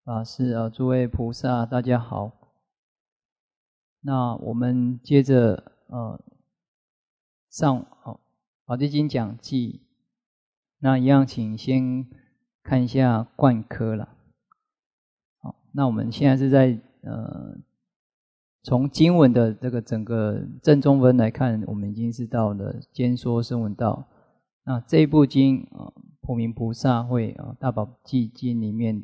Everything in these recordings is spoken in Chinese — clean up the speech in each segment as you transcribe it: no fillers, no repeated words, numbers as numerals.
法师诸位菩萨，大家好。那我们接着上法华经讲记，那一样请先看一下贯科啦。好，那我们现在是在从经文的这个整个正中分来看，我们已经是到了兼说声闻道。那这一部经普明菩萨会大宝积经里面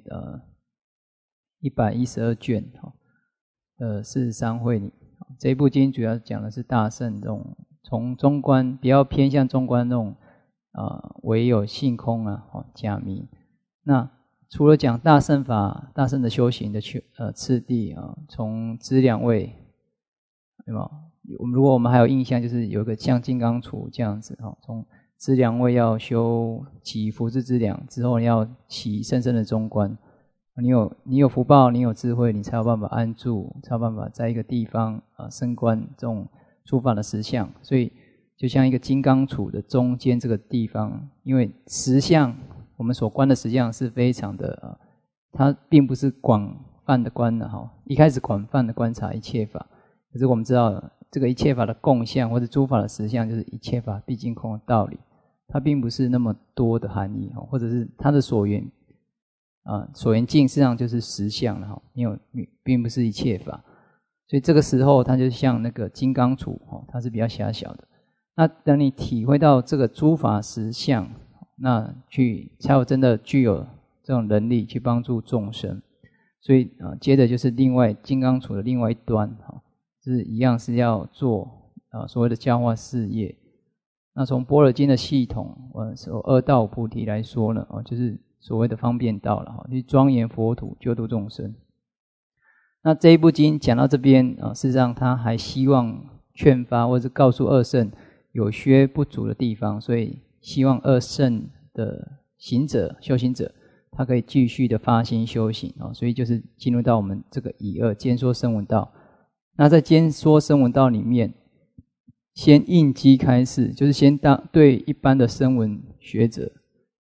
112卷43会里，这一部经主要讲的是大乘这种从中观比较偏向中观那种唯有性空假名。那除了讲大乘法、大乘的修行的次第从资粮位，有没有？如果我们还有印象，就是有一个像金刚杵这样子从资粮位要修起福智资粮之后，要起深深的中观。你有福报，你有智慧，你才有办法安住，才有办法在一个地方升观这种诸法的实相。所以就像一个金刚杵的中间这个地方，因为实相我们所观的实相是非常的它并不是广泛的观的一开始广泛的观察一切法，可是我们知道这个一切法的共相或者诸法的实相，就是一切法毕竟空的道理，它并不是那么多的含义或者是它的所缘所缘境实际上就是实相了并不是一切法。所以这个时候它就像那个金刚杵它是比较狭小的。那等你体会到这个诸法实相，那才有真的具有这种能力去帮助众生。所以接着就是另外金刚杵的另外一端就是一样是要做所谓的教化事业。那从般若经的系统二道菩提来说呢就是所谓的方便道了去庄严佛土，救度众生。那这一部经讲到这边事实上他还希望劝发或者告诉二圣有缺不足的地方，所以希望二圣的修行者他可以继续的发心修行所以就是进入到我们这个以二兼说声闻道。那在兼说声闻道里面，先应机开示，就是先对一般的声闻学者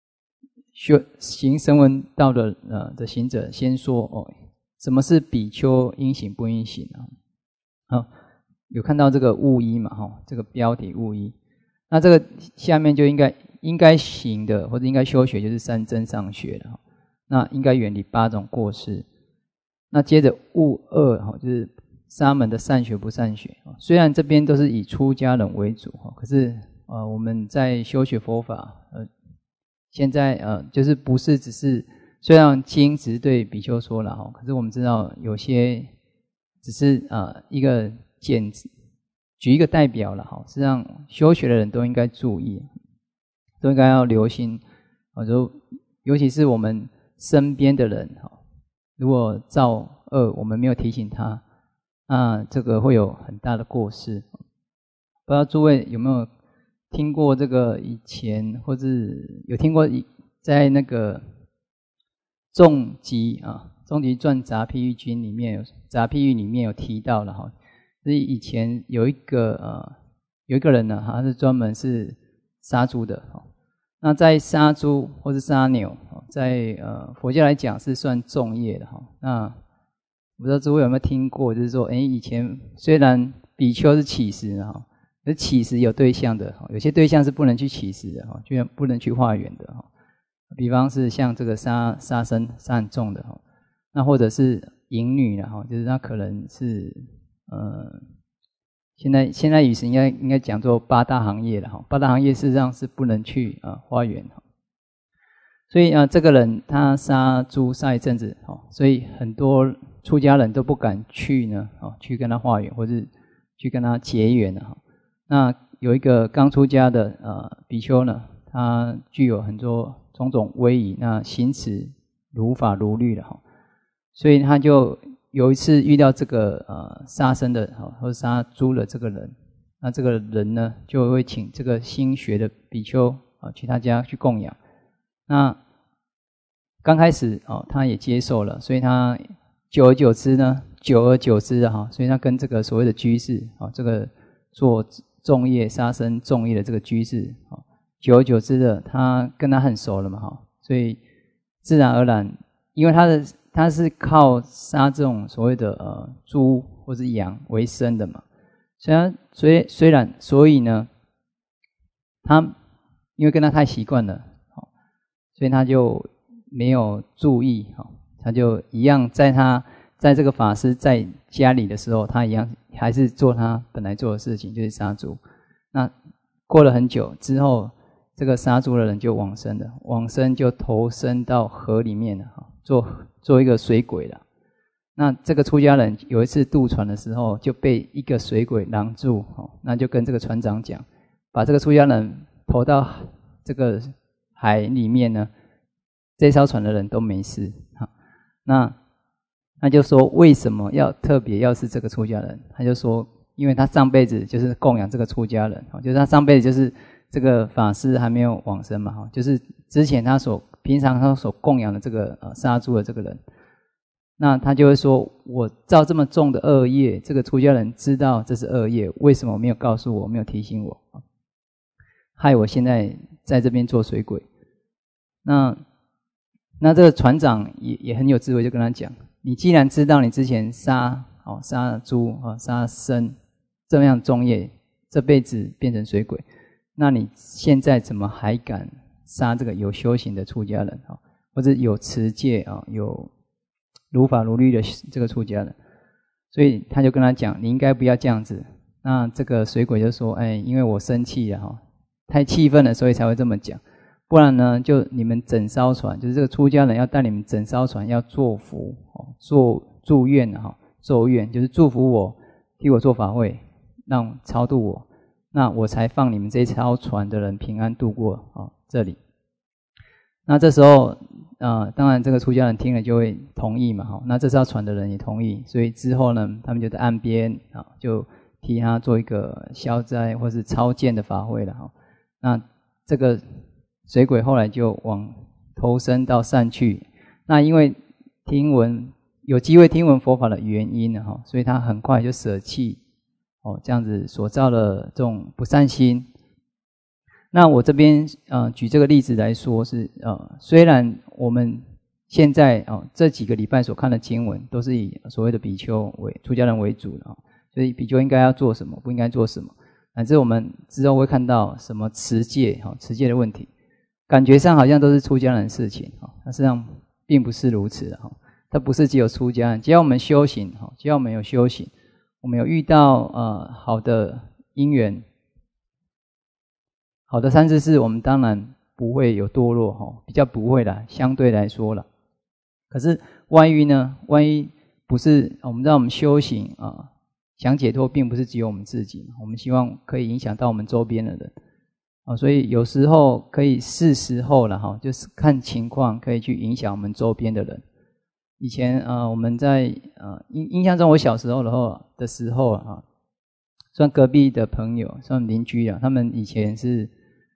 行声闻道的行者先说什么是比丘应行不应行有看到这个物依嘛这个标题物依。那这个下面就应该行的或者应该修学就是三真上学了那应该远离8种过失。那接着物二就是沙门的善学不善学。虽然这边都是以出家人为主可是我们在修学佛法现在就是不是只是虽然经只是对比丘说了可是我们知道有些只是一个举一个代表了实际上修学的人都应该注意，都应该要留心尤其是我们身边的人如果造恶我们没有提醒他，那这个会有很大的过失。不知道诸位有没有听过这个以前或是有听过在那个众集传杂譬喻经里面杂譬喻里面有提到了就是以前有一个人呢他是专门是杀猪的那在杀猪或是杀牛在佛教来讲是算重业的那我不知道诸位有没有听过，就是说以前虽然比丘是起食可是起食有对象的有些对象是不能去起食的就不能去化缘的比方是像这个杀生杀很重的那或者是淫女就是他可能是现在语词应该讲做8大行业了8大行业事实上是不能去化缘所以这个人他杀猪杀一阵子所以很多出家人都不敢去呢去跟他化缘或是去跟他结缘那有一个刚出家的比丘呢，他具有很多种种威仪，那行持如法如律的所以他就有一次遇到这个杀生的或者杀猪的这个人，那这个人呢就会请这个新学的比丘去他家去供养。那刚开始他也接受了，所以他久而久之所以他跟这个所谓的居士这个做重业杀生重业的这个居士久而久之的他跟他很熟了嘛所以自然而然因为他他是靠杀这种所谓的猪或是羊为生的嘛，所以呢，他因为跟他太习惯了，所以他就没有注意，他就一样在这个法师在家里的时候，他一样还是做他本来做的事情，就是杀猪。那过了很久之后，这个杀猪的人就往生了，往生就投身到河里面了，做一个水鬼了。那这个出家人有一次渡船的时候，就被一个水鬼拦住，那就跟这个船长讲，把这个出家人投到这个海里面呢，这艘船的人都没事。那就说为什么特别要是这个出家人？他就说，因为他上辈子就是供养这个出家人，就是他上辈子就是这个法师还没有往生嘛，就是之前平常他所供养的这个杀猪的这个人，那他就会说，我造这么重的恶业，这个出家人知道这是恶业，为什么没有告诉我，没有提醒我，害我现在在这边做水鬼。那这个船长也很有智慧，就跟他讲，你既然知道你之前杀猪杀生这样重业，这辈子变成水鬼，那你现在怎么还敢杀这个有修行的出家人，或者有持戒有如法如律的这个出家人？所以他就跟他讲，你应该不要这样子。那这个水鬼就说，因为我生气了，太气愤了，所以才会这么讲。不然呢，就你们整艘船，就是这个出家人要带你们整艘船要做福，祝愿咒愿，就是祝福我，替我做法会，让超度我，那我才放你们这艘船的人平安度过这里。那这时候当然这个出家人听了就会同意嘛，那这艘船的人也同意，所以之后呢，他们就在岸边就替他做一个消灾或是超荐的法会了。那这个水鬼后来就往投身到善趣，那因为有机会听闻佛法的原因呢，所以他很快就舍弃这样子所造的这种不善心。那我这边举这个例子来说是虽然我们现在这几个礼拜所看的经文都是以所谓的比丘出家人为主的，所以比丘应该要做什么，不应该做什么，乃至我们之后会看到什么持戒的问题，感觉上好像都是出家人的事情，但实际上并不是如此的。它不是只有出家人，只要我们修行，只要我们有修行，我们有遇到好的因缘，好的三世事，我们当然不会有堕落，比较不会啦，相对来说啦。可是万一不是，我们知道我们修行想解脱，并不是只有我们自己，我们希望可以影响到我们周边的人。所以有时候可以是时候了，就是看情况可以去影响我们周边的人。以前我们在印象中，我小时候的时候算隔壁的朋友，算邻居他们以前是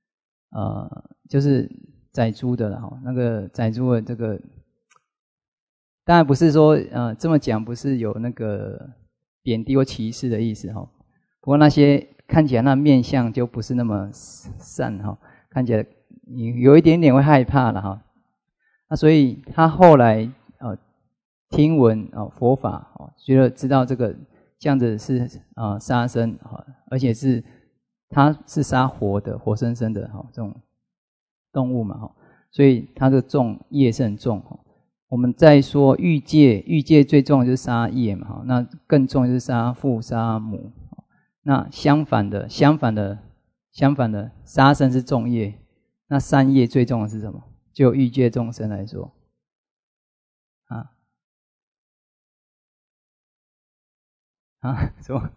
就是宰猪的了，那个宰猪的这个，当然不是说这么讲不是有那个贬低或歧视的意思不过那些看起来那面相就不是那么善看起来你有一点点会害怕了那所以他后来听闻佛法觉得知道这样子是杀生而且他是杀活生生的这种动物嘛所以他的业是很重我们在说欲界最重的就是杀业嘛那更重的就是杀父杀母。那相反的，杀生是重业，那善业最重的是什么？就欲界众生来说，什么？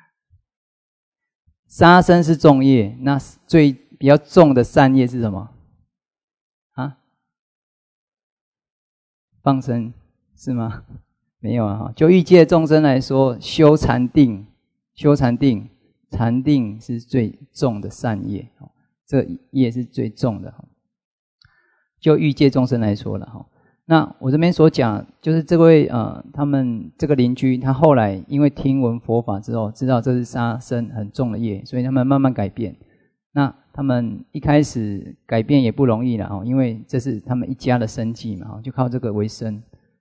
杀生是重业，那比较重的善业是什么？放生是吗？没有就欲界众生来说，修禅定是最重的善业，这业是最重的。就欲界众生来说了那我这边所讲，就是这位他们这个邻居，他后来因为听闻佛法之后，知道这是杀生很重的业，所以他们慢慢改变。那他们一开始改变也不容易了因为这是他们一家的生计嘛就靠这个为生，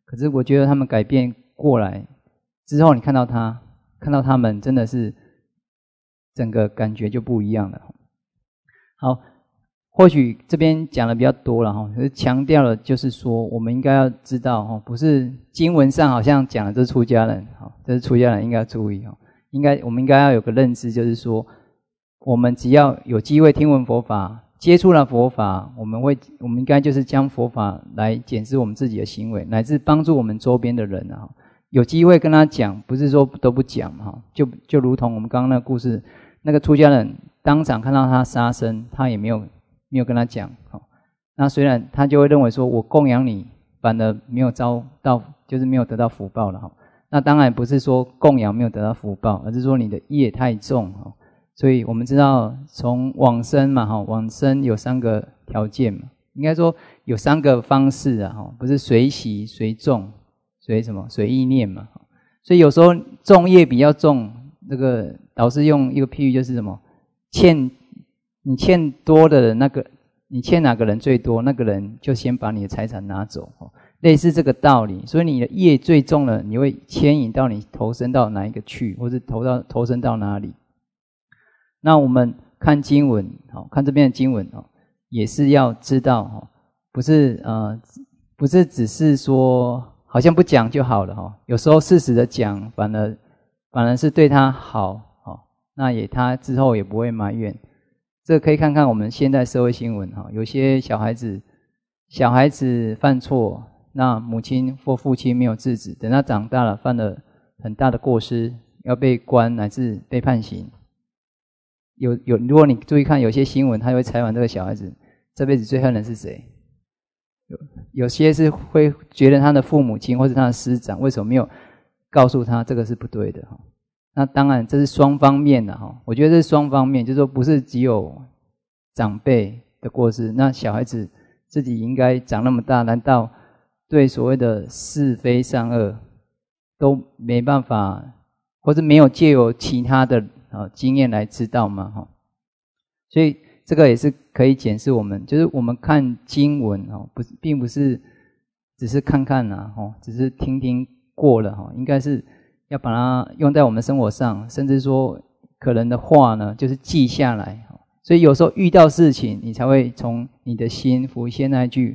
可是我觉得他们改变过来之后，你看到他们真的是整个感觉就不一样了。好，或许这边讲的比较多了哈，可是强调了就是说，我们应该要知道哈，不是经文上好像讲的这是出家人，哈，这是出家人应该要注意哈，我们应该要有个认知，就是说，我们只要有机会听闻佛法，接触了佛法，我们应该就是将佛法来检视我们自己的行为，乃至帮助我们周边的人啊，有机会跟他讲，不是说都不讲哈，就如同我们刚刚那个故事，那个出家人当场看到他杀生，他也没有跟他讲，那虽然他就会认为说我供养你，反而没有遭到，就是没有得到福报了哈。那当然不是说供养没有得到福报，而是说你的业太重哈。所以我们知道从往生嘛哈，往生有3个条件嘛，应该说有3个方式啊哈，不是随喜、随众、随意念嘛。所以有时候重业比较重，这个导师用一个譬喻就是什么，你欠多的人，你欠哪个人最多，那个人就先把你的财产拿走，类似这个道理。所以你的业最重了，你会牵引到你投身到哪一个去，或是投身到哪里。那我们看经文，看这边的经文也是要知道不是只是说好像不讲就好了有时候适时的讲，反而是对他好那他之后也不会埋怨。这个可以看看我们现代社会新闻有些小孩子犯错，那母亲或父亲没有制止，等他长大了犯了很大的过失，要被关乃至被判刑。如果你注意看有些新闻，他会采访这个小孩子这辈子最恨的是谁，有些是会觉得他的父母亲或是他的师长为什么没有告诉他这个是不对的。那当然这是双方面的我觉得这是双方面，就是说不是只有长辈的过失，那小孩子自己应该长那么大，难道对所谓的是非善恶都没办法，或是没有借由其他的经验来知道吗？所以这个也是可以检视我们，就是我们看经文并不是只是看看只是听听过了应该是要把它用在我们生活上，甚至说可能的话呢，就是记下来。所以有时候遇到事情，你才会从你的心浮现那句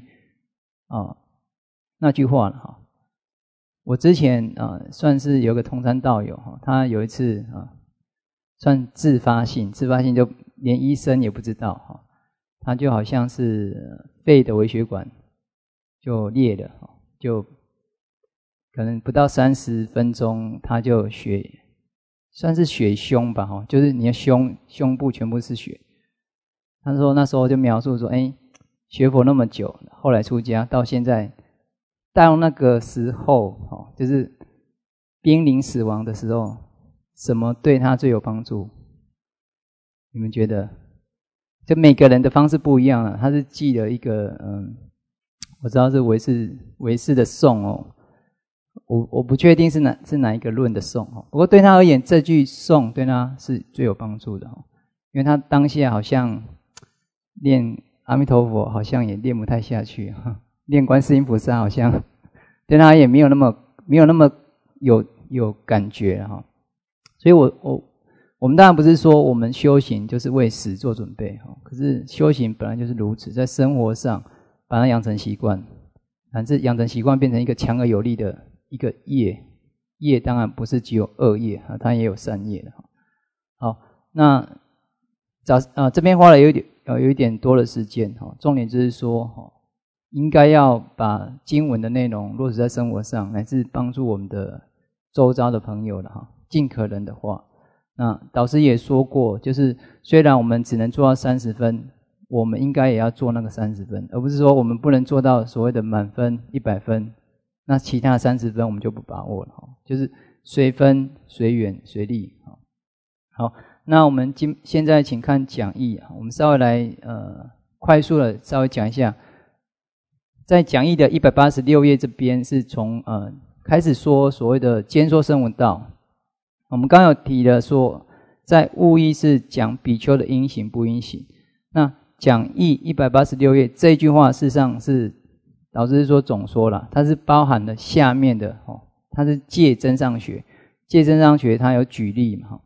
话了我之前算是有个同参道友他有一次算自发性就连医生也不知道他就好像是肺的微血管就裂了就可能不到30分钟他就算是血胸吧就是你的胸部全部是血。他说那时候就描述说学佛那么久，后来出家到现在，到那个时候就是濒临死亡的时候，什么对他最有帮助？你们觉得？就每个人的方式不一样了。他是记了一个我知道是唯识的颂我不确定是哪一个论的颂不过对他而言，这句颂对他是最有帮助的因为他当下好像念阿弥陀佛，好像也念不太下去念观世音菩萨好像对他也没有那么有感觉所以我们当然不是说我们修行就是为死做准备可是修行本来就是如此，在生活上把它养成习惯，反正养成习惯变成一个强而有力的一个业当然不是只有恶业它也有善业的好，那这边花了有一点多的时间重点就是说应该要把经文的内容落实在生活上，乃至帮助我们的周遭的朋友了尽可能的话。那导师也说过，就是虽然我们只能做到30分，我们应该也要做那个30分，而不是说我们不能做到所谓的满分100分，那其他的30分我们就不把握了就是随分随缘随力好，那我们现在请看讲义我们稍微来快速的稍微讲一下，在讲义的186页这边是从开始说所谓的兼说声闻道。我们刚刚有提了说，在物义是讲比丘的应行不应行。那讲义186页这一句话，事实上是导师说总说了，它是包含了下面的它是借真上学，借真上学它有举例嘛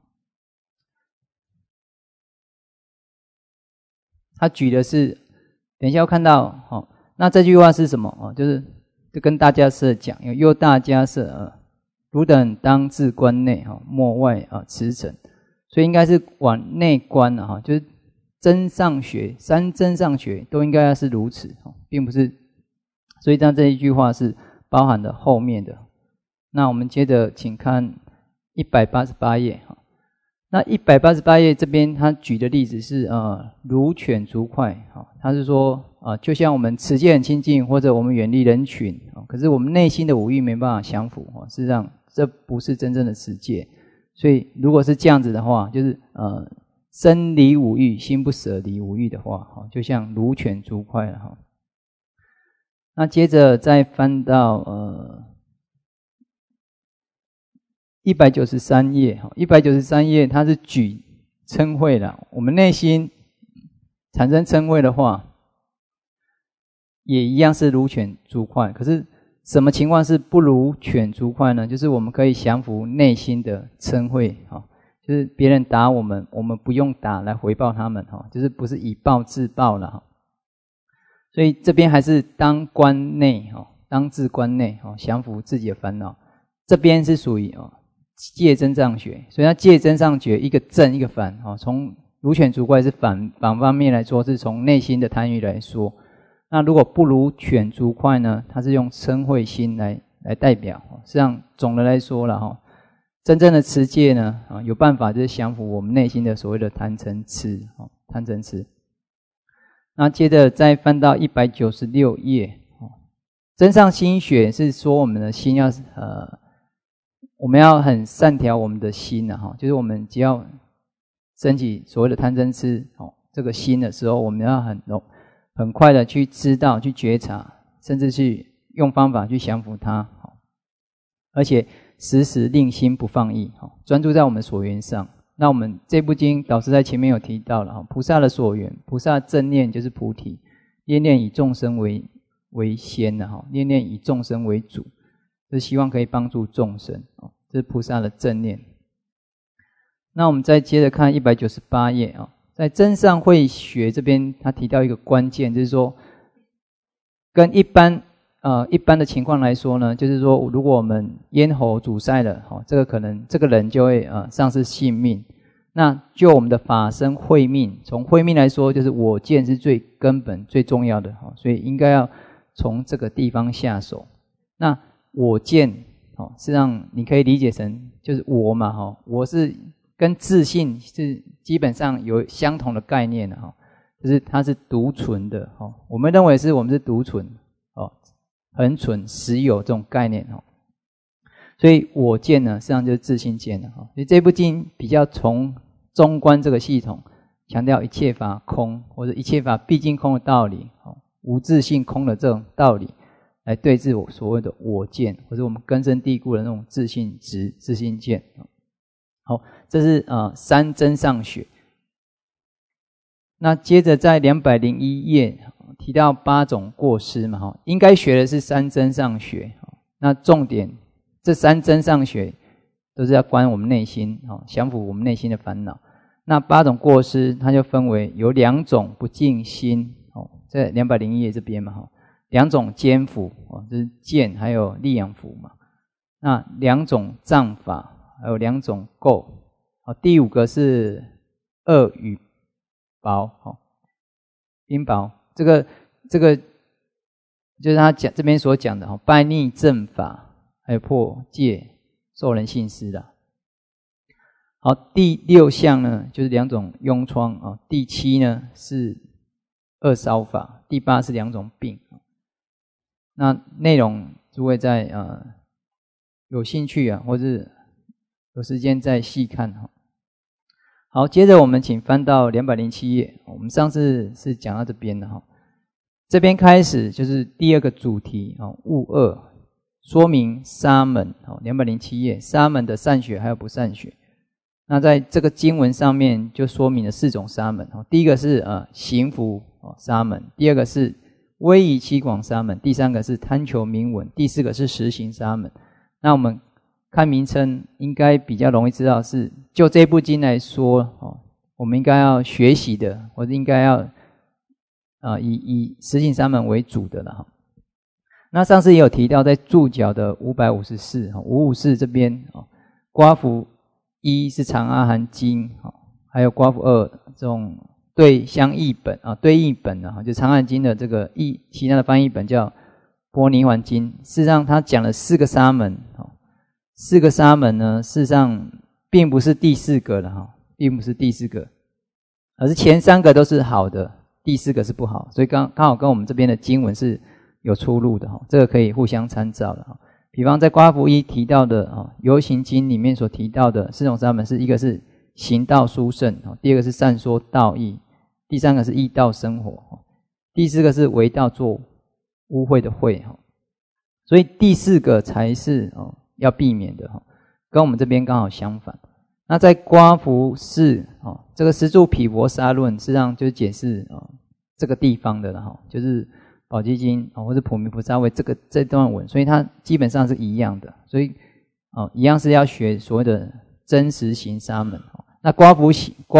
他举的是，等一下要看到那这句话是什么就跟大家舍讲，又大家舍汝等当自观内莫外驰骋，所以应该是往内观了就是真上学，三真上学都应该要是如此并不是，所以这一句话是包含的后面的。那我们接着请看188页那188页这边他举的例子是如犬逐快他是说就像我们持戒很清净，或者我们远离人群可是我们内心的五欲没办法降伏事实上这不是真正的持戒。所以如果是这样子的话，就是身离五欲，心不舍离五欲的话就像如犬逐快了那接着再翻到193页193页它是举嗔恚了，我们内心产生嗔恚的话也一样是如犬逐快，可是什么情况是不如犬逐快呢？就是我们可以降服内心的嗔恚就是别人打我们，我们不用打来回报他们就是不是以暴制暴了所以这边还是当观内当自观内降服自己的烦恼，这边是属于戒真上学，所以它戒真上学一个正一个反从如犬逐快是反方面来说，是从内心的贪欲来说。那如果不如犬逐快呢，它是用嗔恚心来代表。实际上总的来说了真正的持戒呢有办法就是降服我们内心的所谓的贪嗔痴贪嗔痴。那接着再翻到196页真上心学是说我们的心要我们要很善调我们的心就是我们只要升起所谓的贪嗔痴这个心的时候，我们要很快的去知道去觉察，甚至去用方法去降服它而且时时令心不放逸专注在我们所缘上。那我们这部经导师在前面有提到了菩萨的所缘，菩萨正念就是菩提，念念以众生为先念念以众生为主，是希望可以帮助众生这是菩萨的正念。那我们再接着看198页在真上慧学这边他提到一个关键，就是说跟一般的情况来说呢，就是说如果我们咽喉阻塞了这个可能这个人就会丧失性命。那就我们的法身慧命，从慧命来说就是我见是最根本最重要的所以应该要从这个地方下手。那我见实际上你可以理解成就是我嘛我是跟自信是基本上有相同的概念的就是它是独存的我们认为是我们是独存恒存实有这种概念所以我见呢实际上就是自信见了所以这部经比较从中观这个系统强调一切法空，或者一切法毕竟空的道理无自性空的这种道理来对治我所谓的我见，或者我们根深蒂固的那种自信执自信见这是三真上学。那接着在201页提到8种过失嘛应该学的是三真上学那重点这三真上学都是要观我们内心降服我们内心的烦恼。那8种过失它就分为有2种不净心在201页这边嘛2种坚伏就是见还有利养伏嘛。那2种障法还有2种垢第5个是恶语薄阴薄，这个就是他这边所讲的败逆正法还有破戒受人信施的。好，第6项呢就是2种痈疮第7呢是恶烧法，第8是2种病。那内容诸位在有兴趣或是有时间再细看好，接着我们请翻到207页，我们上次是讲到这边的这边开始就是第2个主题恶恶，说明沙门207页沙门的善学还有不善学。那在这个经文上面就说明了4种沙门第一个是行福沙门，第2个是威仪七广沙门，第三个是贪求名闻，第四个是实行沙门。那我们看名称应该比较容易知道是就这部经来说我们应该要学习的，或者应该要以实行沙门为主的了。那上次也有提到，在注脚的554这边刮符1是长阿含经，还有刮符2这种对相译本对译本就长阿含经的这个其他的翻译本叫波尼环经。事实上他讲了4个沙门，4个沙门呢，事实上并不是第4个了并不是第4个，而是前3个都是好的，第4个是不好，所以刚好跟我们这边的经文是有出入的这个可以互相参照了比方在刮符1提到的游行经里面所提到的4种沙门，是一个是行道殊胜，第二个是善说道义，第三个是义道生活，第4个是为道做污秽的秽，所以第4个才是要避免的跟我们这边刚好相反。那在刮符4这个十住毗婆沙论实际上就是解释这个地方的了就是宝积经或者普弥菩萨为这段文，所以它基本上是一样的，所以一样是要学所谓的真实行沙门。那刮符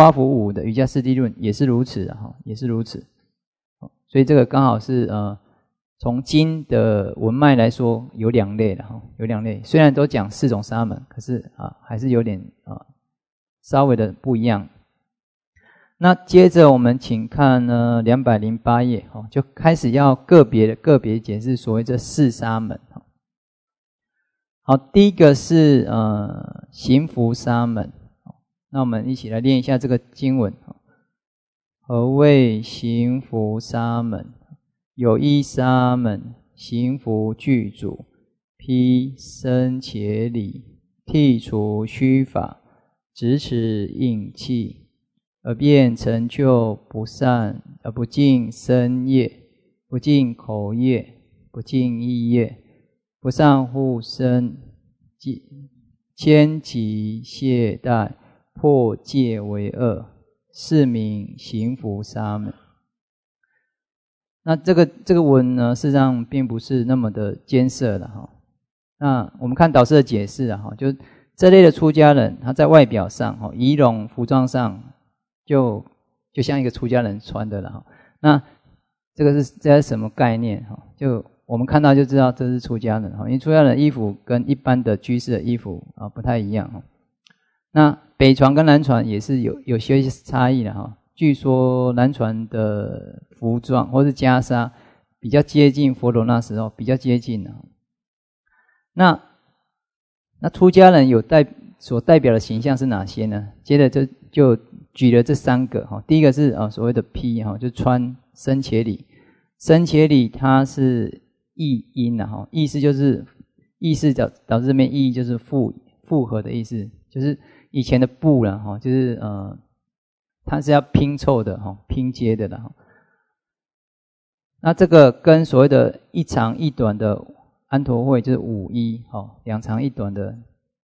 5的瑜伽师地论也是如此也是如此，所以这个刚好是从经的文脉来说有2类了有2类，虽然都讲4种沙门，可是还是有点稍微的不一样。那接着我们请看呢208页就开始要个别解释所谓这4沙门。好，第一个是行福沙门。那我们一起来念一下这个经文。何谓行福沙门？有一沙门，行福具足，披僧伽礼，剔除虚法，直持应气，而便成就不善不净身业，不净口业，不净意业，不善护身，牵其懈怠，破戒为恶，是名行福沙门。那这个文呢，事实上并不是那么的艰涩的那我们看导师的解释就这类的出家人，他在外表上仪容服装上就像一个出家人穿的了那这是什么概念就我们看到就知道这是出家人因为出家人的衣服跟一般的居士的衣服不太一样那北传跟南传也是有些差异的据说南传的服装或是袈裟比较接近佛陀那时候，比较接近那出家人所代表的形象是哪些呢？接着就举了这3个第一个是所谓的披就穿僧伽礼。僧伽礼它是译音意思就是意思导致这边意义就是复合的意思，就是以前的布了就是它是要拼凑的拼接的了那这个跟所谓的一长一短的安陀会就是5衣2长1短的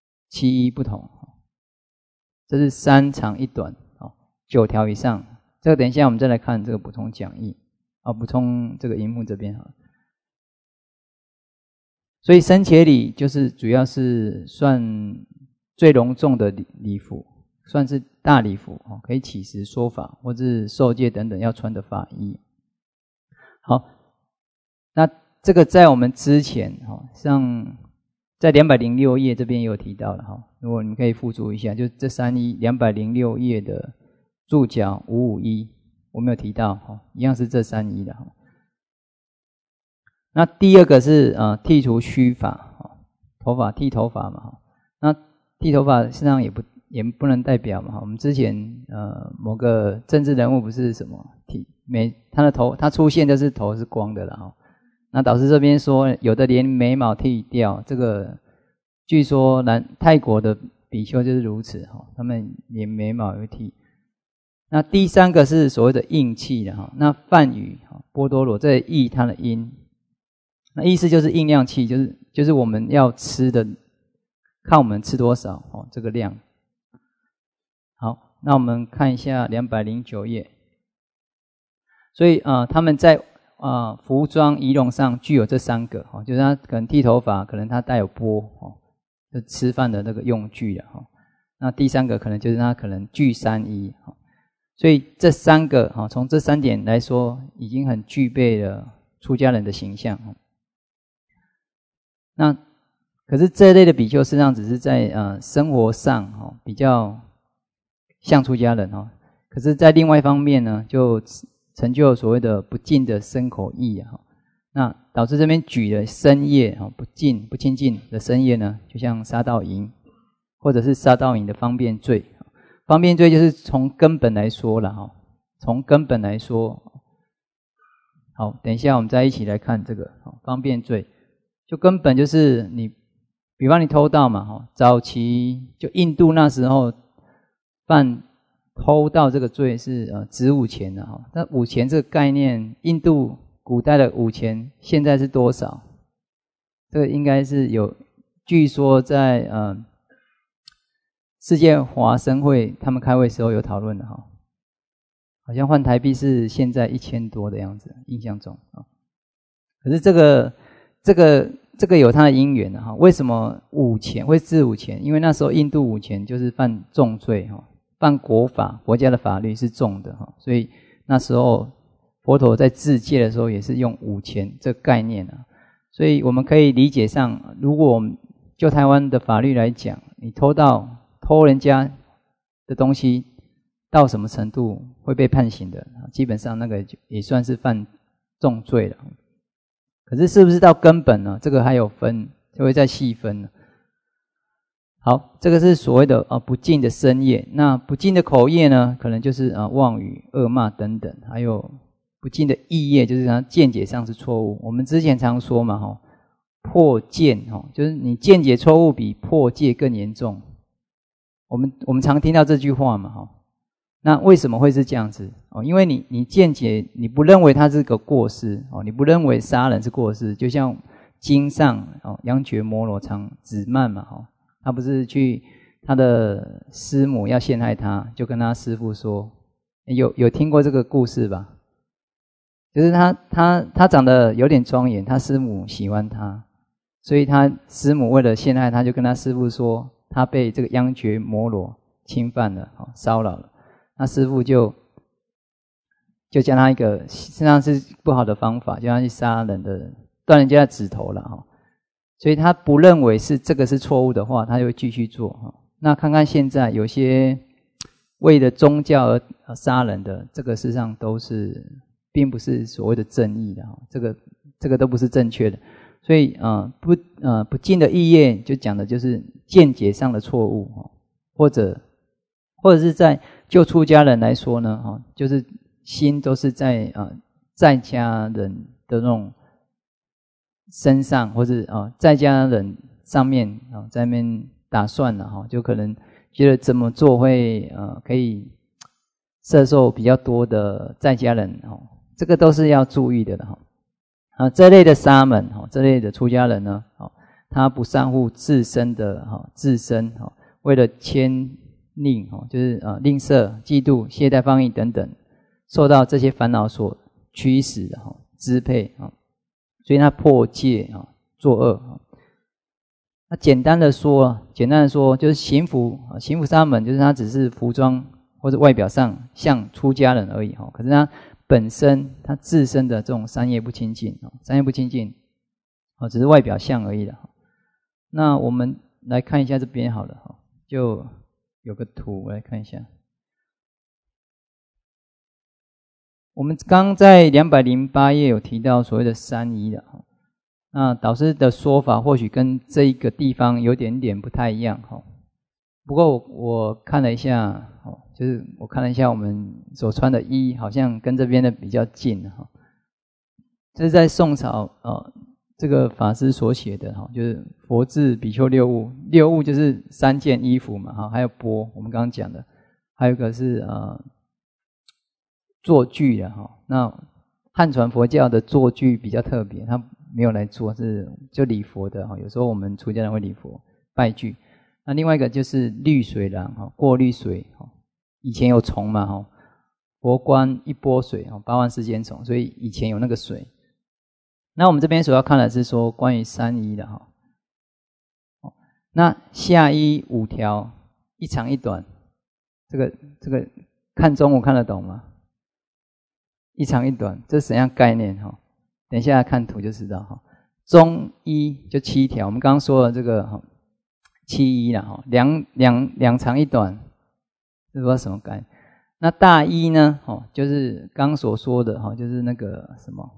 7衣不同，这是3长1短9条以上。这个等一下我们再来看这个补充讲义补充这个荧幕这边所以僧伽礼就是主要是算最隆重的礼服，算是大礼服可以起食说法或是受戒等等要穿的法衣。好，那这个在我们之前像在206页这边也有提到了如果你可以附注一下，就这3衣206页的注脚551我没有提到一样是这3衣的那第二个是剔除虚法剃头发嘛那剃头发实际上也不能代表嘛我们之前某个政治人物不是什么他出现就是头是光的了那导师这边说有的连眉毛剃掉，这个据说泰国的比丘就是如此他们连眉毛也会剃。那第3个是所谓的应气的那梵语波多罗这译它的音，那意思就是应量气，就是我们要吃的，看我们吃多少这个量。好，那我们看一下209页。所以他们在服装仪容上具有这3个，就是他可能剃头发，可能他带有钵，就吃饭的那个用具了。那第3个可能就是他可能具3衣，所以这3个从这3点来说，已经很具备了出家人的形象。那可是这一类的比丘，事实上只是在生活上比较像出家人，可是在另外一方面呢，就成就所谓的不净的身口意啊。那导致这边举的身业不净不清净的身业呢，就像杀盗淫，或者是杀盗淫的方便罪。方便罪就是从根本来说了，从根本来说。好，等一下我们再一起来看这个方便罪。就根本就是你，比方你偷盗嘛，早期就印度那时候犯偷盗这个罪是值5钱的哈。那5钱这个概念，印度古代的5钱现在是多少？这个应该是有，据说在世界华生会他们开会时候有讨论的哈。好像换台币是现在1000多的样子，印象中啊。可是这个有它的因缘的哈。为什么5钱会治5钱？因为那时候印度5钱就是犯重罪哈，犯国法，国家的法律是重的哈。所以那时候佛陀在治戒的时候也是用5钱这个概念啊。所以我们可以理解上，如果我们就台湾的法律来讲，你偷人家的东西，到什么程度会被判刑的？基本上那个也算是犯重罪了。可是是不是到根本呢？这个还有分，就会再细分了。好，这个是所谓的不净的身业。那不净的口业呢，可能就是妄语、恶骂等等，还有不净的意业，就是它见解上是错误。我们之前常说嘛，破见就是你见解错误比破戒更严重。我们常听到这句话嘛，那为什么会是这样子？因为你见解你不认为它是个过失，你不认为杀人是过失，就像经上央觉摩罗常止慢嘛，他不是去他的师母要陷害他，就跟他师父说，有听过这个故事吧？就是他长得有点庄严，他师母喜欢他，所以他师母为了陷害他，就跟他师父说，他被这个央觉摩罗侵犯了，骚扰了。那师父就教他一个实际上是不好的方法，叫他去杀人的，断人家的指头了。所以他不认为这个是错误的话，他就会继续做。那看看现在有些为了宗教而杀人的，这个事实上都是并不是所谓的正义的，这个都不是正确的。所以不净的意业就讲的就是见解上的错误，或者是在就出家人来说呢，就是心都是在在家人的那种身上，或是在家人上面在那边打算了，就可能觉得怎么做会可以摄受比较多的在家人，这个都是要注意的哈。这类的沙门，这类的出家人呢，他不善护自身的自身，为了牵吝，就是吝啬、嫉妒、懈怠、放逸等等，受到这些烦恼所驱使的支配，所以他破戒作恶。那简单的说，就是行服沙门，就是他只是服装或者外表上像出家人而已，可是他本身他自身的这种三业不清净，只是外表像而已了。那我们来看一下这边好了，就有个图我来看一下。我们刚在208页有提到所谓的三仪的，那导师的说法或许跟这一个地方有点不太一样。不过我看了一下，就是我看了一下我们所穿的衣，好像跟这边的比较近。这是在宋朝这个法师所写的，就是佛制比丘六物，六物就是3件衣服嘛，还有钵，我们刚刚讲的，还有一个是坐具的。那汉传佛教的坐具比较特别，他没有来做，是就礼佛的，有时候我们出家人会礼佛拜具。那另外一个就是滤水廊，过滤水，以前有虫嘛， 佛观一钵水，8万4千重，所以以前有那个水。那我们这边所要看的是说关于三一的哈。那下一5条，一长一短，这个看中文看得懂吗？一长一短，这是怎样概念哈？等一下看图就知道哈。中一就7条，我们刚刚说了这个七一啦哈，两长一短，这不知道什么概念。那大一呢？就是刚所说的就是那个什么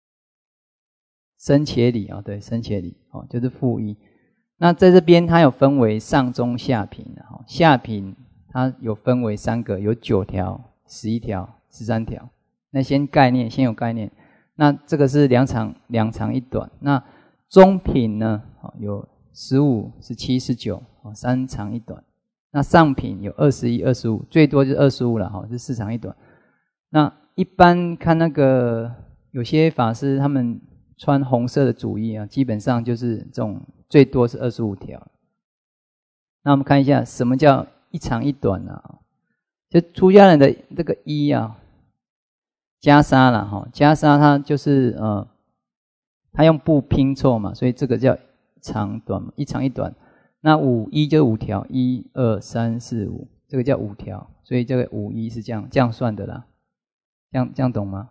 生且理对，生且理就是负一。那在这边它有分为上中下品下品它有分为3个，有9条、11条、13条。那先有概念。那这个是两长一短。那中品呢有15、17、19 3长1短。那上品有21、25，最多就是25了是4长1短。那一般看那个有些法师他们穿红色的主衣基本上就是这种最多是25条。那我们看一下什么叫一长一短就出家人的这个衣袈裟啦袈裟它就是它用布拼凑嘛，所以这个叫长短嘛，一长一短。那5一就是5条，1、2、3、4、5，这个叫5条，所以这个5一是这样算的啦，这样懂吗？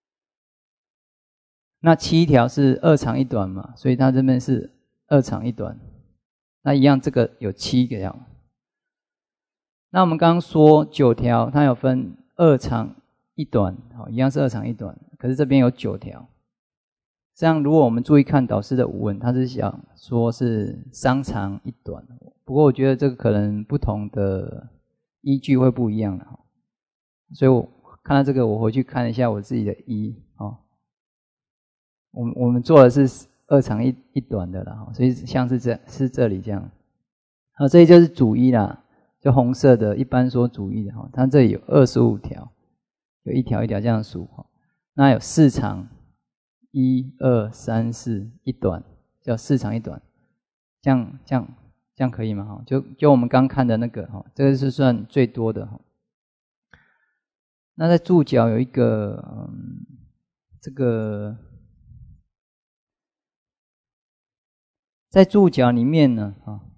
那7条是2长1短嘛，所以它这边是2长1短。那一样，这个有7个条。那我们刚刚说9条，它有分2长1短，一样是2长1短，可是这边有9条。这样，如果我们注意看导师的五文，他是想说是3长1短，不过我觉得这个可能不同的依据会不一样了，所以我看到这个，我回去看一下我自己的我们做的是2长1短的啦，所以像是这里这样，这里就是主衣啦，就红色的，一般说主衣的它这里有25条，有一条一条这样数那有4长。1、2、3、4，一短叫4长1短，这样可以吗？就我们刚看的那个这个是算最多的那在注脚有一个这个在注脚里面呢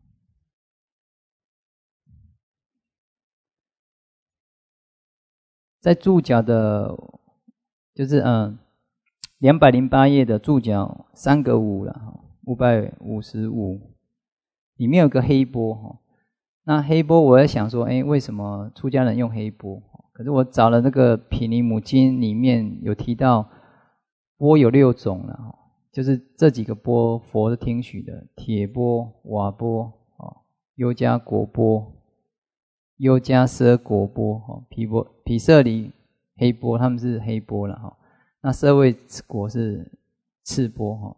在注脚的，就是208页的注脚3个5了，555里面有个黑钵那黑钵我在想说，为什么出家人用黑钵？可是我找了那个毗尼母经里面有提到，钵有6种了就是这几个钵佛是听许的：铁钵、瓦钵、优迦果钵、优迦奢果钵、毗舍离黑钵，他们是黑钵了那舍卫果是赤钵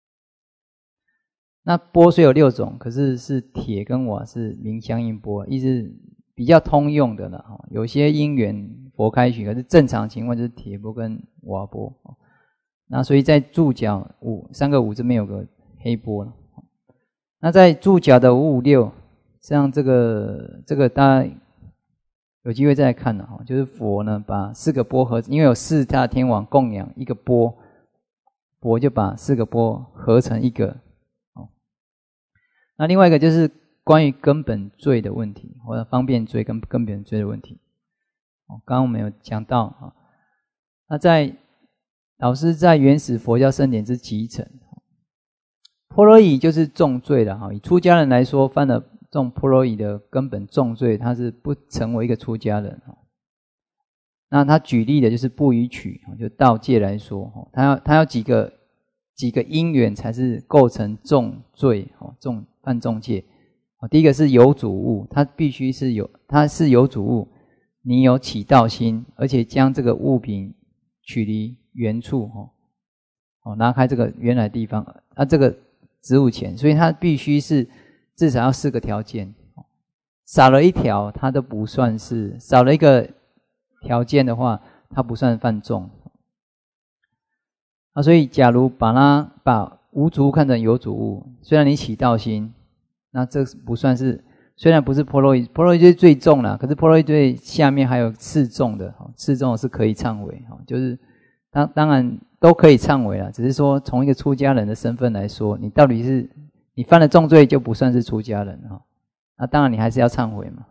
那钵虽有6种，可是铁跟瓦是明相应钵，意思比较通用的了有些因缘佛开许，可是正常情况就是铁钵跟瓦钵那所以在注脚3个5这边有个黑钵了那在注脚的556，像这个大家有机会再来看了就是佛呢把4个钵合，因为有4大天王供养一个钵，佛就把4个钵合成一个那另外一个就是关于根本罪的问题，或者方便罪跟根本罪的问题刚刚我们有讲到那老师在原始佛教圣典之集成，波罗夷就是重罪了以出家人来说，犯了这种波罗夷的根本重罪，他是不成为一个出家人那他举例的就是不逾矩，就道戒来说他要几个因缘才是构成重罪犯重戒第一个是有主物，它必须是它是有主物，你有起道心，而且将这个物品取离原处拿开这个原来地方这个植物前，所以它必须是至少要4个条件少了1条它都不算是，少了1个条件的话它不算犯重所以假如把无主物看成有主物，虽然你起道心，那这不算是虽然不是波罗夷，波罗夷最最重啦，可是波罗夷最下面还有次重的，次重的是可以忏悔，就是当然都可以忏悔啦，只是说从一个出家人的身份来说，你到底是你犯了重罪就不算是出家人哈，那当然你还是要忏悔嘛。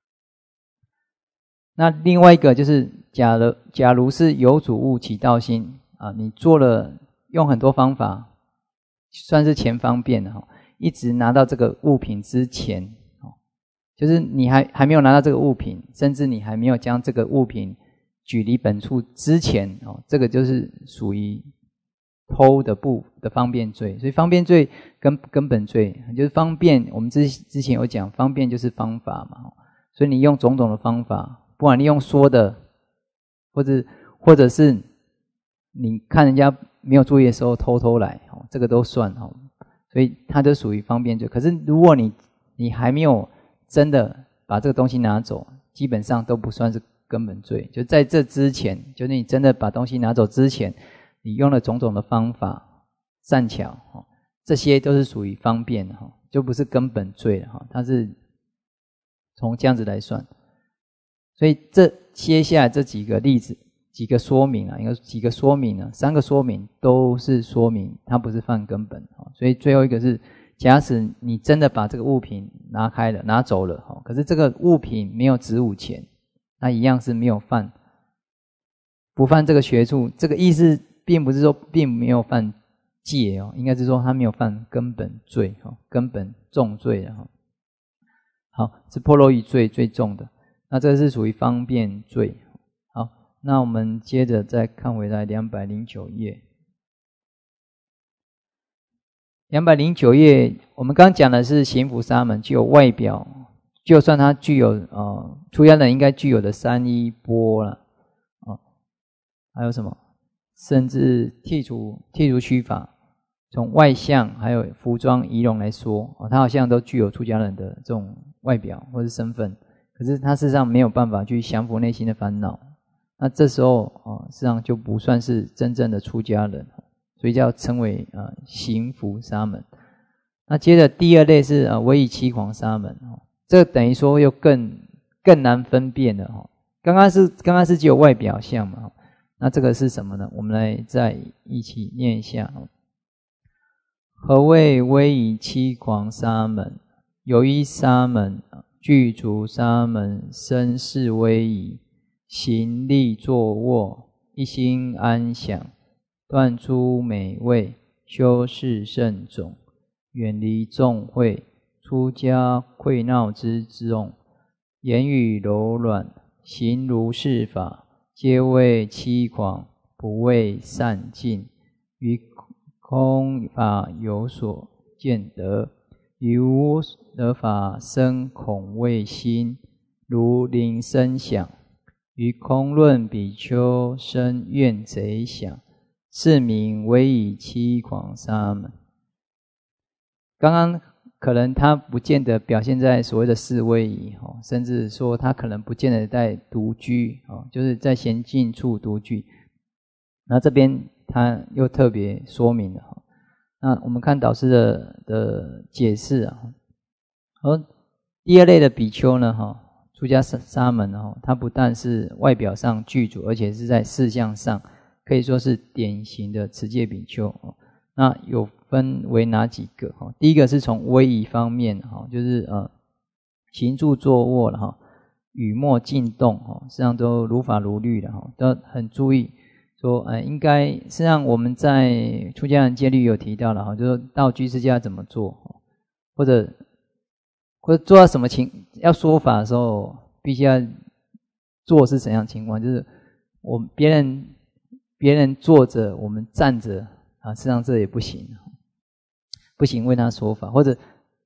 那另外一个就是假如是有主物起道心啊，你做了用很多方法，算是前方便的哈，一直拿到这个物品之前，就是你还没有拿到这个物品，甚至你还没有将这个物品举离本处之前，这个就是属于偷的方便罪。所以方便罪跟根本罪就是方便，我们之前有讲，方便就是方法嘛，所以你用种种的方法，不管你用说的，或者是你看人家没有注意的时候偷来，这个都算，所以它就属于方便罪。可是如果你还没有真的把这个东西拿走，基本上都不算是根本罪。就在这之前，就是你真的把东西拿走之前，你用了种种的方法善巧，这些都是属于方便，就不是根本罪了，它是从这样子来算。所以这接下来这几个例子，几个说明应该几个说明3个说明都是说明它不是犯根本。所以最后一个是，假使你真的把这个物品拿开了拿走了，可是这个物品没有值5钱，那一样是没有犯，不犯这个学处。这个意思并不是说并没有犯戒，应该是说他没有犯根本罪，根本重罪了。好，是波罗夷罪最重的，那这是属于方便罪。好，那我们接着再看回来209页。209页，我们刚刚讲的是行扶沙门具有外表，就算他具有出家人应该具有的三衣钵了，还有什么？甚至剔除须发，从外相还有服装仪容来说，他好像都具有出家人的这种外表或是身份，可是他事实上没有办法去降服内心的烦恼，那这时候事实上就不算是真正的出家人，所以叫称为行扶沙门。那接着第二类是唯以欺狂沙门，这等于说又更难分辨了。刚刚是只有外表相嘛，那这个是什么呢？我们来再一起念一下。何谓唯以欺狂沙门？有一沙门具足沙门身世威仪，行立坐卧，一心安详，断诸美味，修饰甚种，远离众会，出家聩闹之众，言语柔软，行如是法，皆谓欺狂，不谓善尽。于空法有所见得，于无得法生恐畏心，如铃声响。于空论比丘生怨贼想，是名唯以欺狂沙门。刚刚可能他不见得表现在所谓的四威仪，甚至说他可能不见得在独居，就是在闲静处独居。那这边他又特别说明了。那我们看导师的解释啊，而第二类的比丘呢，出家沙门，他不但是外表上具足，而且是在事相上可以说是典型的持戒比丘。那有分为哪几个？第一个是从威仪方面，就是行住坐卧了，语默静动，实际上都如法如律的，都很注意。说应该实际上我们在出家人戒律有提到了，就是说到居士家怎么做，或者做到什么要说法的时候，必须要做是怎样情况？就是别人坐着，我们站着实际上这也不行，不行为他说法，或者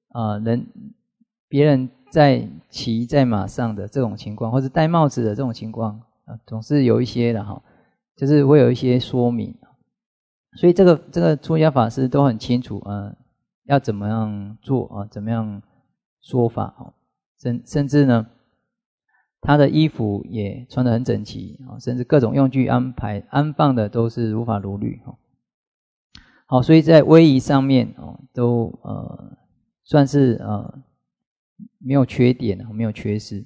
别人骑在马上的这种情况，或者戴帽子的这种情况总是有一些的就是会有一些说明，所以这个出家法师都很清楚要怎么样做怎么样说法甚至呢，他的衣服也穿得很整齐甚至各种用具安放的都是如法如律好，所以在威仪上面都算是没有缺点，没有缺失。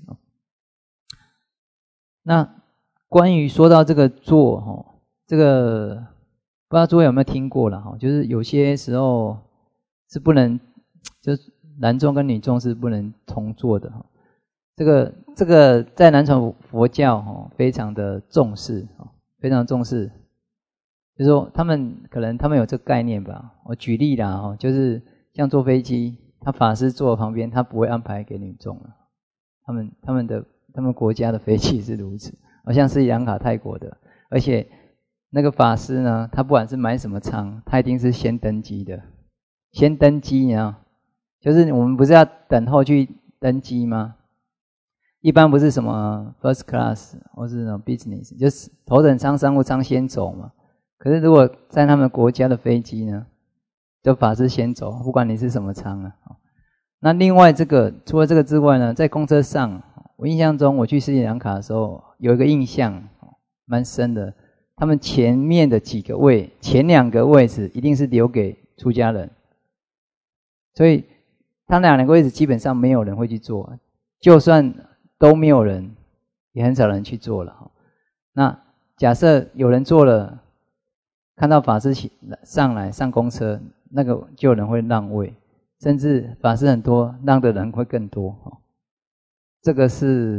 那关于说到这个坐，这个不知道诸位有没有听过了，就是有些时候是不能，就是男众跟女众是不能同坐的。这个在南传佛教非常的重视，非常重视。就是说他们有这个概念吧。我举例啦，就是像坐飞机，他法师坐旁边，他不会安排给女众了。他们国家的飞机是如此，好像斯里兰卡、泰国的，而且那个法师呢，他不管是买什么舱，他一定是先登机的。先登机，你知道，就是我们不是要等候去登机吗？一般不是什么 first class 或是什么 business， 就是头等舱、商务舱先走嘛。可是如果在他们国家的飞机呢，就法师先走，不管你是什么舱啊。那另外除了这个之外呢，在公车上，我印象中我去斯里兰卡的时候，有一个印象蛮深的，他们前面的前2个位置一定是留给出家人，所以他那2个位置基本上没有人会去坐，就算都没有人，也很少人去坐了。那假设有人坐了，看到法师上公车，那个就有人会让位，甚至法师很多，让的人会更多。这个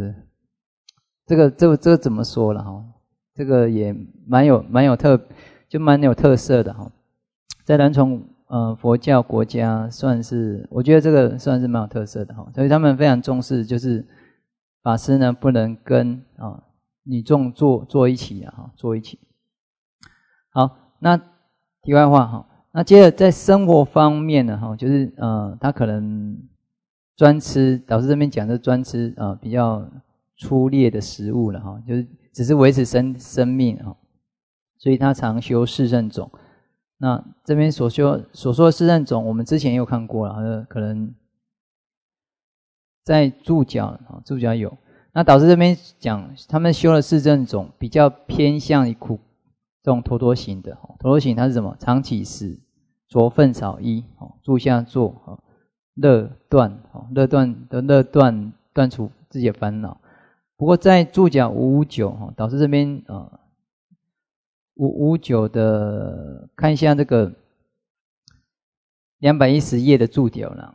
怎么说了？这个也蛮有特色的。在南传佛教国家算是，我觉得这个算是蛮有特色的。所以他们非常重视，就是法师呢不能跟女众坐一起坐一起。好，那题外话那接着在生活方面呢就是他可能专吃，导师这边讲的专吃比较粗劣的食物了就是只是维持生命所以他常修四圣种。那这边所说的四圣种，我们之前也有看过了，可能在注脚有。那导师这边讲，他们修了四圣种，比较偏向于这种陀螺形的。陀螺形它是什么？常起时，着粪草衣，住下坐，乐断断除自己的烦恼。不过在注脚559，导师这边559的看一下这个210页的注脚栏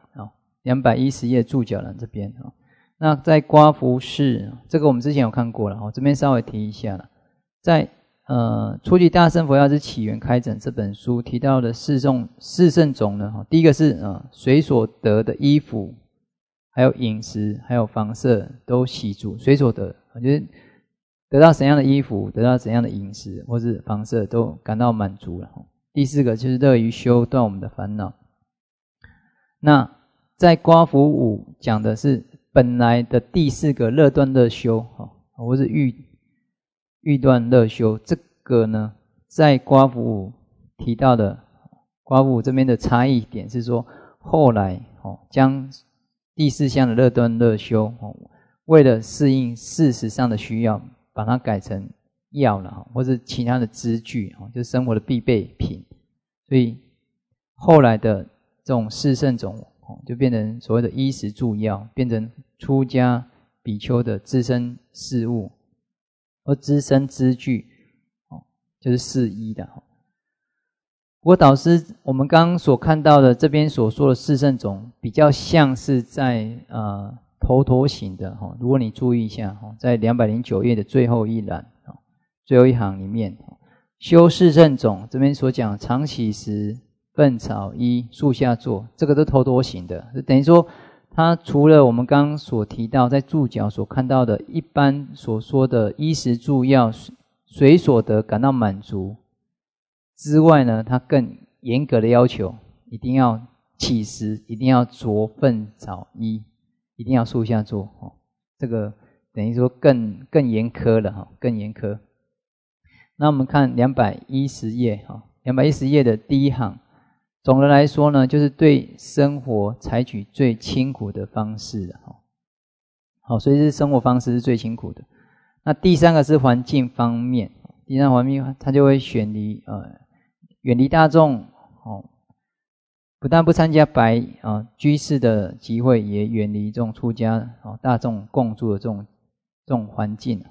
，210页注脚栏这边那在刮服饰，这个我们之前有看过了，这边稍微提一下了。在初级大乘佛教之起源开展这本书提到的四圣种呢，第一个是随所得的衣服，还有饮食，还有房舍都喜足，随所得，就是得到怎样的衣服，得到怎样的饮食或是房舍都感到满足了。第4个就是乐于修断我们的烦恼。那在刮服5讲的是本来的第4个乐断乐修，或是欲断乐修。这个呢在刮服5提到的，刮服5这边的差异点是说，后来将第4项的乐断乐修为了适应事实上的需要，把它改成药了，或是其他的支具，就是生活的必备品。所以后来的这种四圣种就变成所谓的衣食住药，变成出家比丘的自身事物，而自身支具就是四衣的。不过导师我们刚刚所看到的这边所说的四圣种，比较像是在头陀型的。如果你注意一下，在209页的最后一栏，最后一行里面，修四圣种这边所讲常起时、粪草衣、树下坐，这个都头陀型的，等于说它除了我们刚刚所提到在注脚所看到的一般所说的衣食住药随所得感到满足之外呢，它更严格的要求，一定要起时，一定要着粪草衣，一定要树下坐。这个等于说更严苛了，更严苛。那我们看210页，210页的第1行，总的来说呢，就是对生活采取最清苦的方式了。所以是生活方式是最清苦的。那第3个是环境方面，第3环境它就会远离大众， 不但不参加居士的集会，也远离这种出家大众共住的这种环境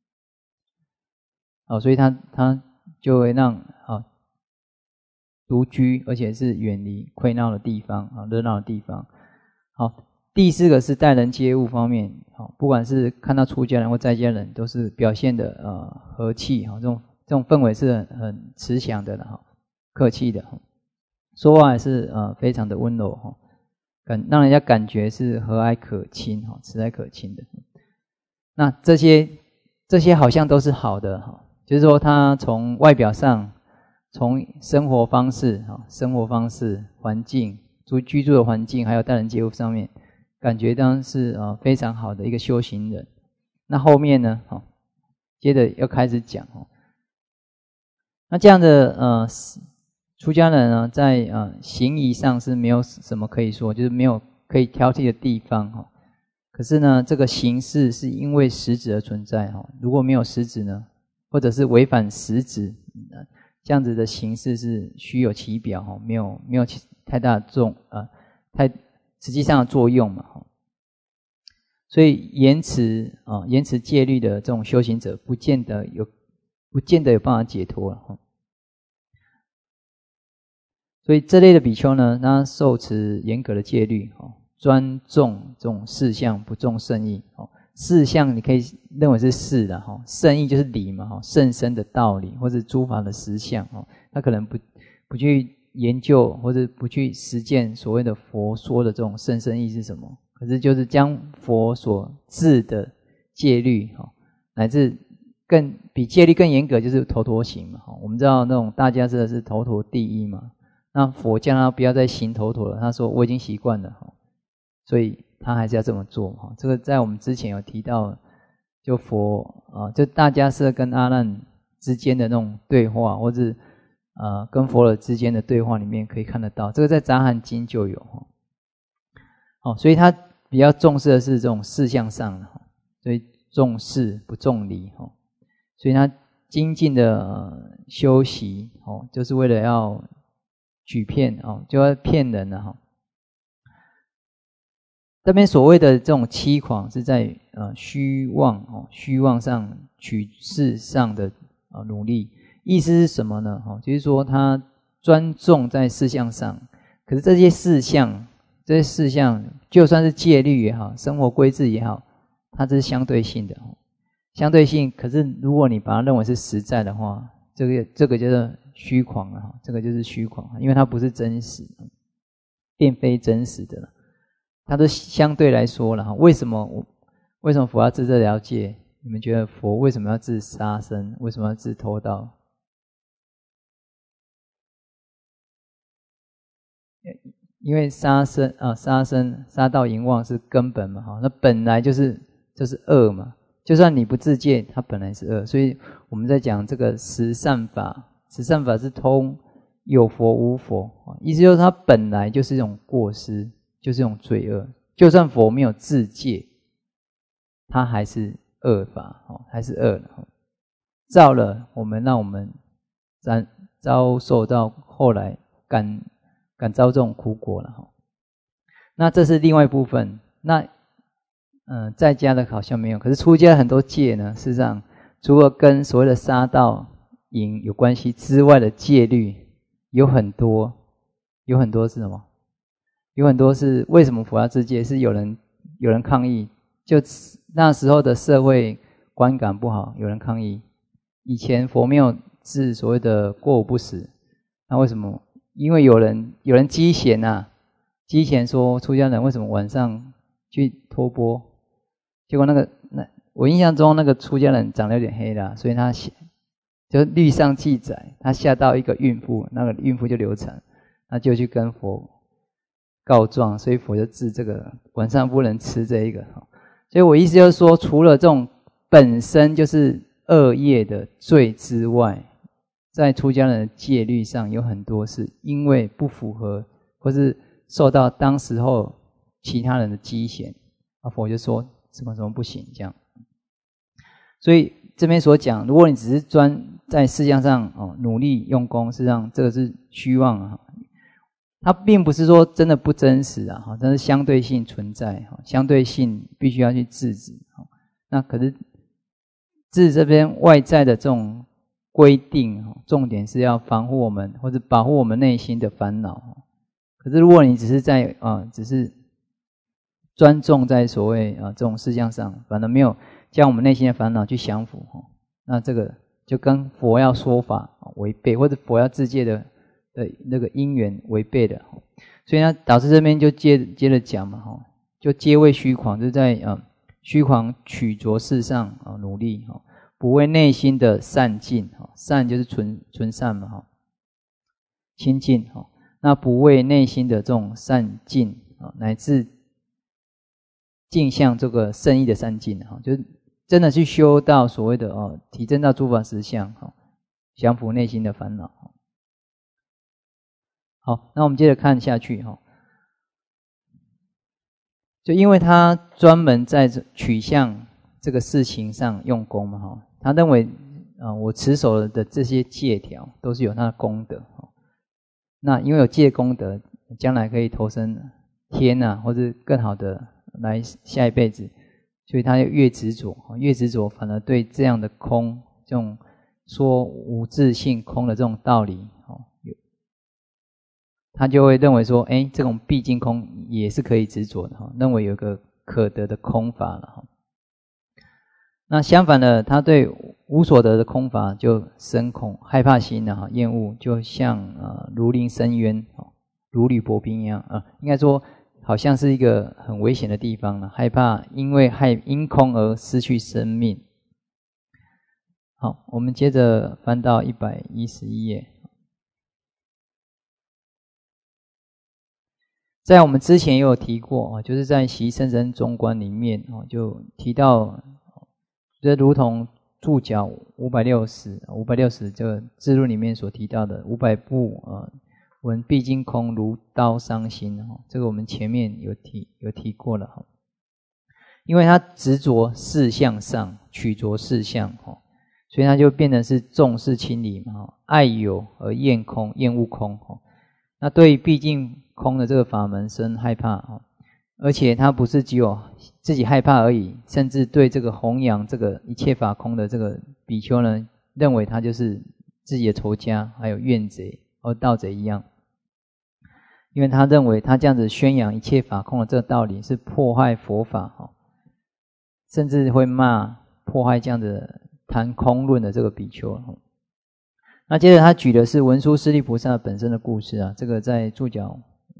所以他就会让独居，而且是远离溃闹的地方热闹的地方。第4个是待人接物方面，不管是看到出家人或在家人，都是表现的和气这种氛围是很慈祥的客气的，说话也是非常的温柔让人家感觉是和蔼可亲慈爱可亲的。那这些好像都是好的就是说他从外表上，从生活方式环境居住的环境，还有待人接物上面，感觉当然是非常好的一个修行人。那后面呢接着要开始讲那这样的出家人呢，在行仪上是没有什么可以说，就是没有可以挑剔的地方可是呢，这个形式是因为实质而存在如果没有实质呢，或者是违反实质，这样子的形式是虚有其表没有太大的实际上的作用嘛所以言辞戒律的这种修行者，不见得有办法解脱了所以这类的比丘呢，他受持严格的戒律专重这种事相，不重圣义事相你可以认为是事的圣义就是理嘛甚深的道理，或者诸法的实相他可能不去研究，或者不去实践所谓的佛说的这种甚深义是什么，可是就是将佛所制的戒律乃至比戒律更严格，就是头陀行嘛我们知道那种大家知道是头陀第一嘛，那佛叫他不要再行头陀了，他说我已经习惯了所以他还是要这么做这个在我们之前有提到，就佛就大家是跟阿难之间的那种对话，或者跟佛陀之间的对话里面可以看得到，这个在杂含经就有所以他比较重视的是这种事相上所以重事不重理所以他精进的修习就是为了要举骗就要骗人了这边所谓的这种欺诳是在虚妄上取事上的努力，意思是什么呢就是说他专重在事项上，可是这些事项就算是戒律也好，生活规制也好，它这是相对性的相对性，可是如果你把它认为是实在的话，这个就是虚诳了这个就是虚诳，因为它不是真实，并非真实的了，它都相对来说了为什么佛要治这条戒？你们觉得佛为什么要治杀生？为什么要治偷盗？因为杀盗淫妄是根本嘛那本来就是恶嘛，就算你不自戒，它本来是恶。所以我们在讲这个十善法是通有佛无佛意思就是它本来就是一种过失，就是一种罪恶，就算佛没有自戒，它还是恶法还是恶的造了让我们遭受到后来感遭这种苦果了那这是另外一部分。那在家的好像没有，可是出家很多戒呢，事实上除了跟所谓的杀盗淫有关系之外的戒律有很多是什么？有很多是为什么佛要自戒？是有人抗议，就那时候的社会观感不好，有人抗议。以前佛没有治所谓的过午不食，那为什么？因为有人积嫌积嫌说出家人为什么晚上去托钵？结果我印象中那个出家人长得有点黑啦，所以他就律上记载，他吓到一个孕妇，那个孕妇就流产，他就去跟佛告状，所以佛就治这个晚上不能吃这一个。所以我意思就是说，除了这种本身就是恶业的罪之外，在出家人的戒律上有很多是因为不符合，或是受到当时候其他人的积嫌，佛就说什么不行这样。所以这边所讲，如果你只是专在事项上努力用功，事实上这个是虚妄它并不是说真的不真实啊，但是相对性存在，相对性必须要去制止。那可是制止这边外在的这种规定，重点是要防护我们或者保护我们内心的烦恼。可是如果你只是在只是专重在所谓这种事项上，反而没有将我们内心的烦恼去降伏，那这个就跟佛要说法违背，或者佛要自戒的那个因缘违背的。所以呢，导师这边就接着讲嘛，就皆为虚诳，就是在虚诳取着事上努力，不为内心的善净，善就是纯善嘛，清净，那不为内心的这种善净，乃至镜像这个圣意的善净，就是真的去修到所谓的提升到诸法实相，降伏内心的烦恼。好，那我们接着看下去，就因为他专门在取向这个事情上用功嘛，他认为我持守的这些戒条都是有他的功德，那因为有戒功德，将来可以投生天啊，或者更好的来下一辈子，所以他越执着，反而对这样的空，这种说无自性空的这种道理，他就会认为说，这种毕竟空也是可以执着的，认为有个可得的空法了。那相反的，他对无所得的空法就生恐害怕心了，厌恶，就像如临深渊，如履薄冰一样，应该说好像是一个很危险的地方了，害怕因空而失去生命。好，我们接着翻到111页。在我们之前也有提过，就是在习生生中观里面就提到，这如同注脚560这个智论里面所提到的500部闻毕竟空如刀伤心，这个我们前面有提过了。因为他执着事项上，取着事项，所以他就变成是重视清理嘛，爱有而厌恶空。那对于毕竟空的这个法门生害怕，而且他不是只有自己害怕而已，甚至对这个弘扬这个一切法空的这个比丘呢，认为他就是自己的仇家，还有怨贼和盗贼一样。因为他认为他这样子宣扬一切法空的这个道理是破坏佛法，甚至会骂破坏这样的谈空论的这个比丘。那接着他举的是文殊师利菩萨本身的故事啊，这个在注脚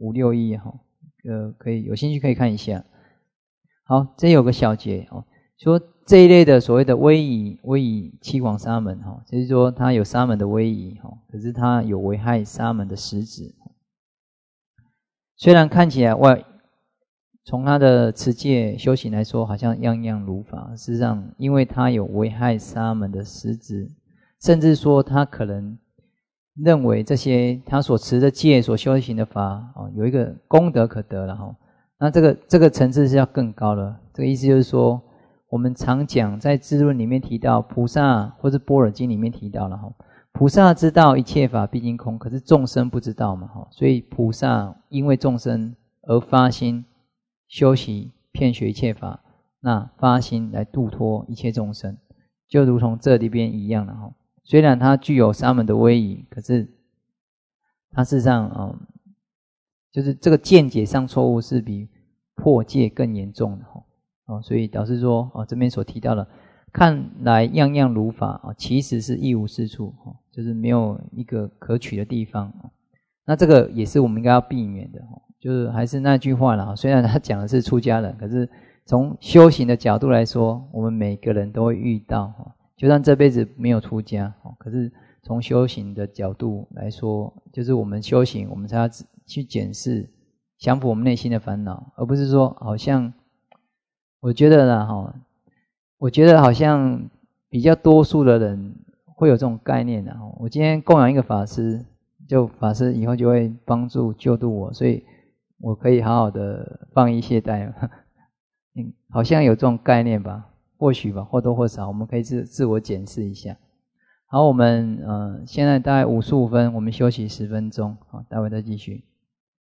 561可以有兴趣可以看一下。好，这有个小节说这一类的所谓的威仪七广沙门就是说他有沙门的威仪可是他有危害沙门的实质。虽然看起来从他的持戒修行来说，好像样样如法，事实上因为他有危害沙门的实质，甚至说他可能认为这些他所持的戒所修行的法有一个功德可得了。那这个层次是要更高了。这个意思就是说，我们常讲在智论里面提到菩萨，或是般若经里面提到了菩萨知道一切法毕竟空，可是众生不知道嘛，所以菩萨因为众生而发心修习遍学一切法，那发心来度脱一切众生，就如同这里边一样了。虽然他具有沙门的威仪，可是他事实上就是这个见解上错误是比破戒更严重的所以导致说这边所提到的看来样样如法其实是一无是处就是没有一个可取的地方。那这个也是我们应该要避免的，就是还是那句话啦，虽然他讲的是出家人，可是从修行的角度来说，我们每个人都会遇到，就算这辈子没有出家，可是从修行的角度来说，就是我们修行，我们才要去检视降服我们内心的烦恼，而不是说好像我觉得好像比较多数的人会有这种概念的。我今天供养一个法师，就法师以后就会帮助救度我，所以我可以好好的放逸懈怠好像有这种概念吧，或许吧，或多或少我们可以自我检视一下。好，我们现在大概55分，我们休息10分钟，待会再继续。